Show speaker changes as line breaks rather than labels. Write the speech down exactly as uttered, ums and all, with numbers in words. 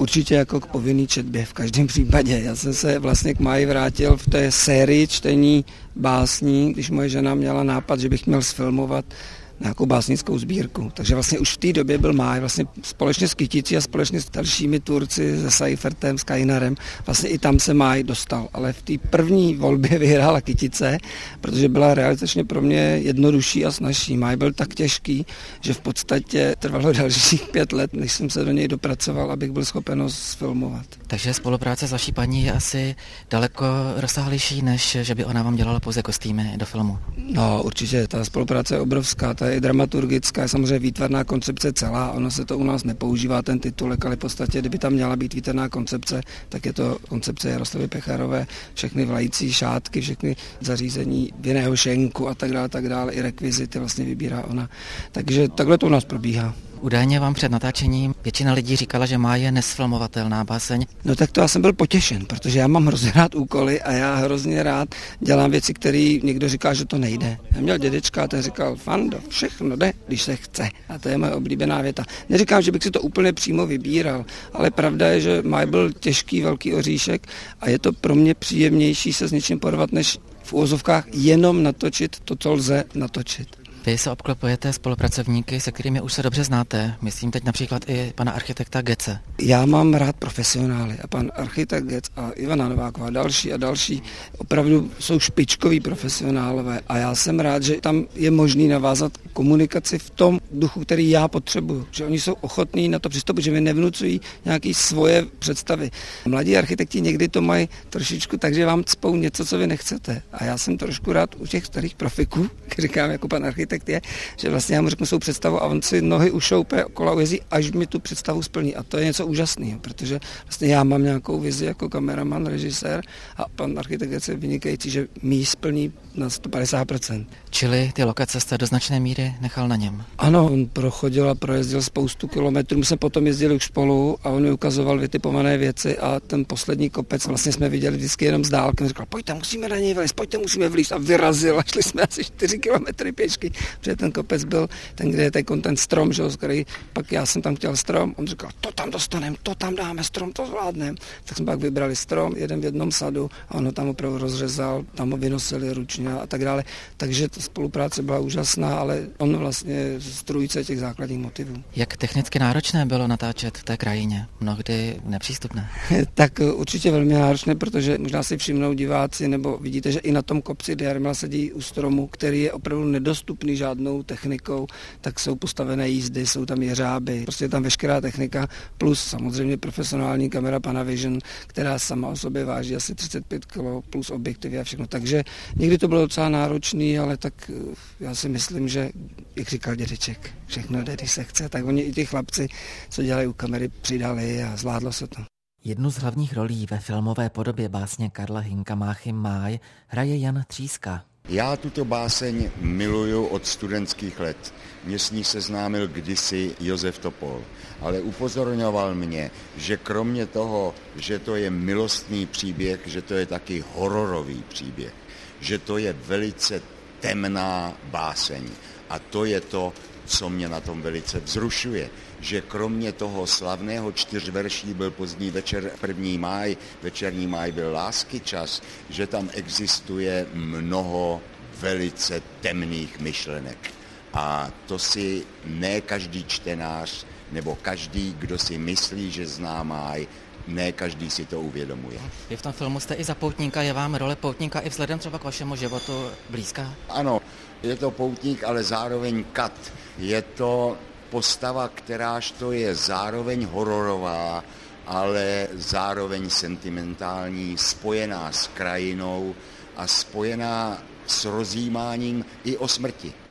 Určitě jako k povinný četbě v každém případě. Já jsem se vlastně k máji vrátil v té sérii čtení básní, když moje žena měla nápad, že bych měl sfilmovat nějakou básnickou sbírku. Takže vlastně už v té době byl máj, vlastně společně s Kyticí a společně s dalšími tvůrci, se Seifertem, s Kajnarem, vlastně i tam se máj dostal. Ale v té první volbě vyhrála Kytice, protože byla realizačně pro mě jednodušší a snazší. Máj byl tak těžký, že v podstatě trvalo dalších pět let, než jsem se do něj dopracoval, abych byl schopen ho sfilmovat.
Takže spolupráce s vaší paní je asi daleko rozsáhlejší, než že by ona vám dělala pouze kostýmy do filmu.
No, určitě, ta spolupráce je obrovská, ta je dramaturgická, samozřejmě výtvarná koncepce celá, ono se to u nás nepoužívá, ten titulek, ale v podstatě, kdyby tam měla být výtvarná koncepce, tak je to koncepce Jaroslavy Pecharové, všechny vlající šátky, všechny zařízení vinného šenku a tak dále, tak dále, i rekvizity vlastně vybírá ona. Takže takhle to u nás probíhá.
Údajně vám před natáčením většina lidí říkala, že Máj je nesfilmovatelná báseň.
No tak to já jsem byl potěšen, protože já mám hrozně rád úkoly a já hrozně rád dělám věci, které někdo říká, že to nejde. Já měl dědečka a ten říkal, Fando, všechno jde, když se chce. A to je moje oblíbená věta. Neříkám, že bych si to úplně přímo vybíral, ale pravda je, že Máj byl těžký, velký oříšek a je to pro mě příjemnější se s něčím porvat, než v úvozovkách jenom natočit to, co lze natočit.
Vy se obklopujete spolupracovníky, se kterými už se dobře znáte. Myslím teď například i pana architekta Gece.
Já mám rád profesionály a pan architekt Gec a Ivana Nováková, další a další opravdu jsou špičkoví profesionálové a já jsem rád, že tam je možný navázat komunikaci v tom duchu, který já potřebuju. Že oni jsou ochotní na to přistupovat, že mi nevnucují nějaké svoje představy. Mladí architekti někdy to mají trošičku tak, že vám cpou něco, co vy nechcete. A já jsem trošku rád u těch starých profiků, říkám jako pan architekt, je, že vlastně já mu řeknu svou představu a on si nohy ušoupe, kola ujezdí, až mi tu představu splní. A to je něco úžasného, protože vlastně já mám nějakou vizi jako kameraman, režisér a pan architekt je vynikající, že mi splní na sto padesát procent.
Čili ty lokace jste do značné míry nechal na něm?
Ano, on prochodil a projezdil spoustu kilometrů, my jsme potom jezdili už spolu a on mi ukazoval vytipované věci a ten poslední kopec vlastně jsme viděli vždycky jenom z dálky. On říkal, pojďte, musíme na něj vylízt, pojďte, musíme vylízt a vyrazil a šli jsme asi čtyři kilometry pěšky, protože ten kopec byl ten, kde je ten, ten strom, že, který pak já jsem tam chtěl strom, on říkal, to tam dostaneme, to tam dáme, strom, to zvládneme. Tak jsme pak vybrali strom, jeden v jednom sadu a on ho tam opravdu rozřezal, tam ho vynosili ručně a tak dále. Takže ta spolupráce byla úžasná, ale on vlastně strůjce těch základních motivů.
Jak technicky náročné bylo natáčet v té krajině? Mnohdy nepřístupné.
Tak určitě velmi náročné, protože možná si všimnou diváci, nebo vidíte, že i na tom kopci Diarmila sedí u stromu, který je opravdu nedostupný žádnou technikou, tak jsou postavené jízdy, jsou tam jeřáby, prostě je tam veškerá technika, plus samozřejmě profesionální kamera Panavision, která sama o sobě váží asi třicet pět kilo, plus objektivy a všechno. Takže někdy to bylo docela náročný, ale tak já si myslím, že, jak říkal dědeček, všechno jde, když se chce, tak oni i ty chlapci, co dělají u kamery, přidali a zvládlo se to.
Jednu z hlavních rolí ve filmové podobě básně Karla Hynka Máchy Máj hraje Jan Tříska.
Já tuto báseň miluju od studentských let. Mě s ní seznámil kdysi Josef Topol, ale upozorňoval mě, že kromě toho, že to je milostný příběh, že to je taky hororový příběh, že to je velice temná báseň. A to je to, co mě na tom velice vzrušuje, že kromě toho slavného čtyřverší byl pozdní večer, první máj, večerní máj byl lásky čas, že tam existuje mnoho velice temných myšlenek. A to si ne každý čtenář, nebo každý, kdo si myslí, že zná máj, ne každý si to uvědomuje.
Vy v tom filmu jste i za poutníka, je vám role poutníka i vzhledem třeba k vašemu životu blízká?
Ano, je to poutník, ale zároveň kat. Je to postava, kteráž to je zároveň hororová, ale zároveň sentimentální, spojená s krajinou a spojená s rozjímáním i o smrti.